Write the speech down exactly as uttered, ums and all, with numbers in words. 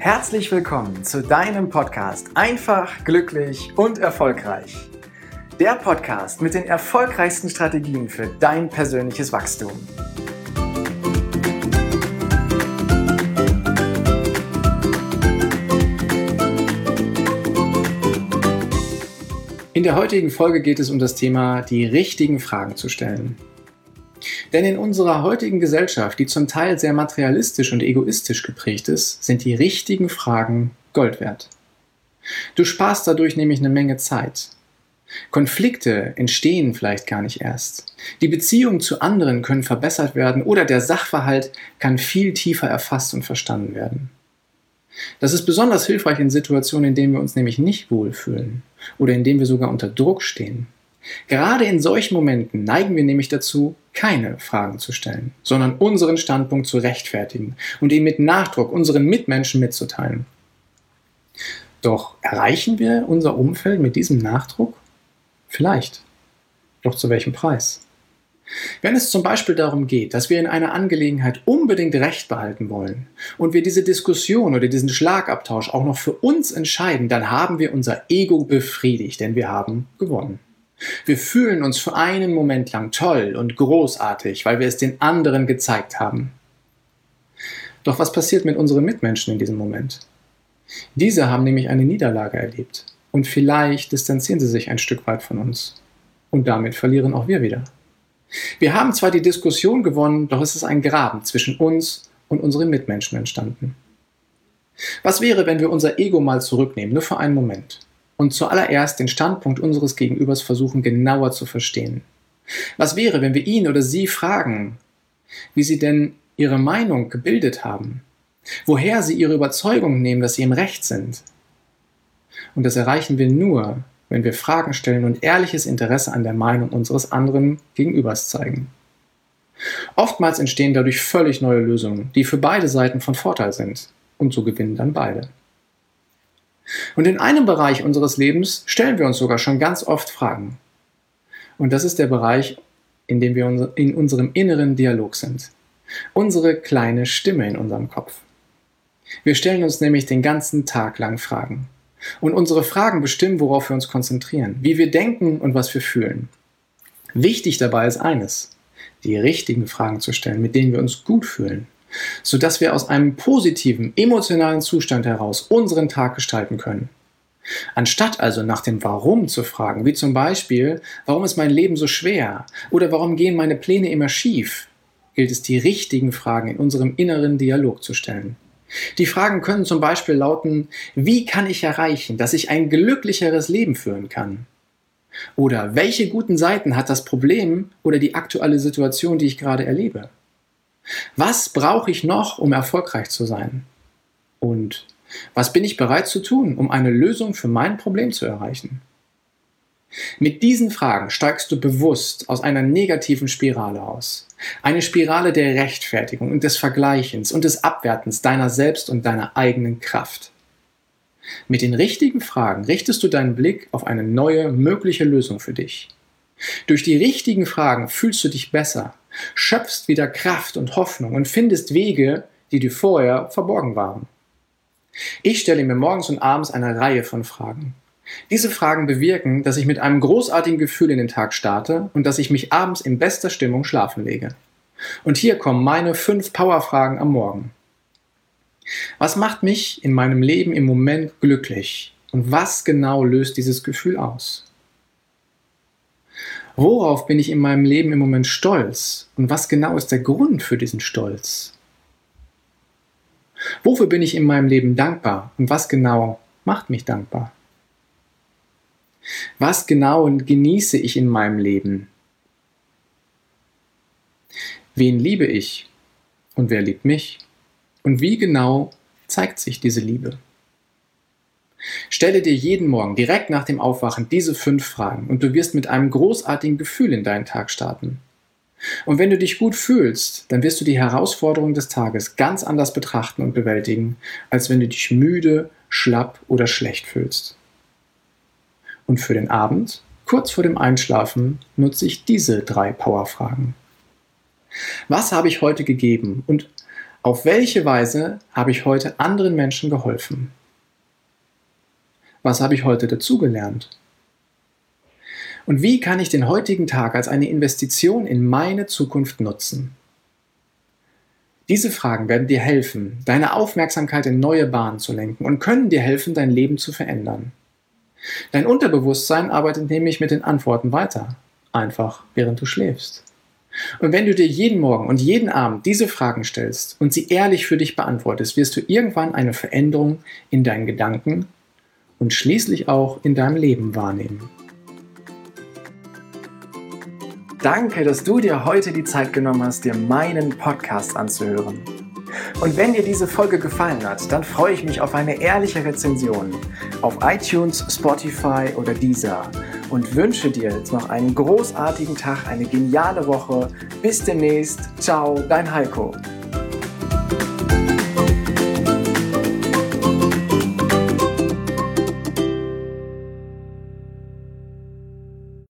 Herzlich willkommen zu deinem Podcast Einfach, glücklich und erfolgreich. Der Podcast mit den erfolgreichsten Strategien für dein persönliches Wachstum. In der heutigen Folge geht es um das Thema, die richtigen Fragen zu stellen. Denn in unserer heutigen Gesellschaft, die zum Teil sehr materialistisch und egoistisch geprägt ist, sind die richtigen Fragen Gold wert. Du sparst dadurch nämlich eine Menge Zeit. Konflikte entstehen vielleicht gar nicht erst. Die Beziehungen zu anderen können verbessert werden oder der Sachverhalt kann viel tiefer erfasst und verstanden werden. Das ist besonders hilfreich in Situationen, in denen wir uns nämlich nicht wohlfühlen oder in denen wir sogar unter Druck stehen. Gerade in solchen Momenten neigen wir nämlich dazu, keine Fragen zu stellen, sondern unseren Standpunkt zu rechtfertigen und ihn mit Nachdruck unseren Mitmenschen mitzuteilen. Doch erreichen wir unser Umfeld mit diesem Nachdruck? Vielleicht. Doch zu welchem Preis? Wenn es zum Beispiel darum geht, dass wir in einer Angelegenheit unbedingt Recht behalten wollen und wir diese Diskussion oder diesen Schlagabtausch auch noch für uns entscheiden, dann haben wir unser Ego befriedigt, denn wir haben gewonnen. Wir fühlen uns für einen Moment lang toll und großartig, weil wir es den anderen gezeigt haben. Doch was passiert mit unseren Mitmenschen in diesem Moment? Diese haben nämlich eine Niederlage erlebt und vielleicht distanzieren sie sich ein Stück weit von uns. Und damit verlieren auch wir wieder. Wir haben zwar die Diskussion gewonnen, doch es ist ein Graben zwischen uns und unseren Mitmenschen entstanden. Was wäre, wenn wir unser Ego mal zurücknehmen, nur für einen Moment? Und zuallererst den Standpunkt unseres Gegenübers versuchen genauer zu verstehen. Was wäre, wenn wir ihn oder sie fragen, wie sie denn ihre Meinung gebildet haben, woher sie ihre Überzeugung nehmen, dass sie im Recht sind? Und das erreichen wir nur, wenn wir Fragen stellen und ehrliches Interesse an der Meinung unseres anderen Gegenübers zeigen. Oftmals entstehen dadurch völlig neue Lösungen, die für beide Seiten von Vorteil sind. Und so gewinnen dann beide. Und in einem Bereich unseres Lebens stellen wir uns sogar schon ganz oft Fragen. Und das ist der Bereich, in dem wir in unserem inneren Dialog sind. Unsere kleine Stimme in unserem Kopf. Wir stellen uns nämlich den ganzen Tag lang Fragen. Und unsere Fragen bestimmen, worauf wir uns konzentrieren, wie wir denken und was wir fühlen. Wichtig dabei ist eines, die richtigen Fragen zu stellen, mit denen wir uns gut fühlen, sodass wir aus einem positiven, emotionalen Zustand heraus unseren Tag gestalten können. Anstatt also nach dem Warum zu fragen, wie zum Beispiel, warum ist mein Leben so schwer oder warum gehen meine Pläne immer schief, gilt es, die richtigen Fragen in unserem inneren Dialog zu stellen. Die Fragen können zum Beispiel lauten, wie kann ich erreichen, dass ich ein glücklicheres Leben führen kann? Oder welche guten Seiten hat das Problem oder die aktuelle Situation, die ich gerade erlebe? Was brauche ich noch, um erfolgreich zu sein? Und was bin ich bereit zu tun, um eine Lösung für mein Problem zu erreichen? Mit diesen Fragen steigst du bewusst aus einer negativen Spirale aus. Eine Spirale der Rechtfertigung und des Vergleichens und des Abwertens deiner selbst und deiner eigenen Kraft. Mit den richtigen Fragen richtest du deinen Blick auf eine neue, mögliche Lösung für dich. Durch die richtigen Fragen fühlst du dich besser, schöpfst wieder Kraft und Hoffnung und findest Wege, die dir vorher verborgen waren. Ich stelle mir morgens und abends eine Reihe von Fragen. Diese Fragen bewirken, dass ich mit einem großartigen Gefühl in den Tag starte und dass ich mich abends in bester Stimmung schlafen lege. Und hier kommen meine fünf Powerfragen am Morgen. Was macht mich in meinem Leben im Moment glücklich? Und was genau löst dieses Gefühl aus? Worauf bin ich in meinem Leben im Moment stolz? Und was genau ist der Grund für diesen Stolz? Wofür bin ich in meinem Leben dankbar? Und was genau macht mich dankbar? Was genau genieße ich in meinem Leben? Wen liebe ich? Und wer liebt mich? Und wie genau zeigt sich diese Liebe? Stelle dir jeden Morgen direkt nach dem Aufwachen diese fünf Fragen und du wirst mit einem großartigen Gefühl in deinen Tag starten. Und wenn du dich gut fühlst, dann wirst du die Herausforderungen des Tages ganz anders betrachten und bewältigen, als wenn du dich müde, schlapp oder schlecht fühlst. Und für den Abend, kurz vor dem Einschlafen, nutze ich diese drei Powerfragen. Was habe ich heute gegeben und Auf welche Weise habe ich heute anderen Menschen geholfen? Was habe ich heute dazugelernt? Und wie kann ich den heutigen Tag als eine Investition in meine Zukunft nutzen? Diese Fragen werden dir helfen, deine Aufmerksamkeit in neue Bahnen zu lenken und können dir helfen, dein Leben zu verändern. Dein Unterbewusstsein arbeitet nämlich mit den Antworten weiter, einfach während du schläfst. Und wenn du dir jeden Morgen und jeden Abend diese Fragen stellst und sie ehrlich für dich beantwortest, wirst du irgendwann eine Veränderung in deinen Gedanken und schließlich auch in deinem Leben wahrnehmen. Danke, dass du dir heute die Zeit genommen hast, dir meinen Podcast anzuhören. Und wenn dir diese Folge gefallen hat, dann freue ich mich auf eine ehrliche Rezension auf iTunes, Spotify oder Deezer und wünsche dir jetzt noch einen großartigen Tag, eine geniale Woche. Bis demnächst. Ciao, dein Heiko.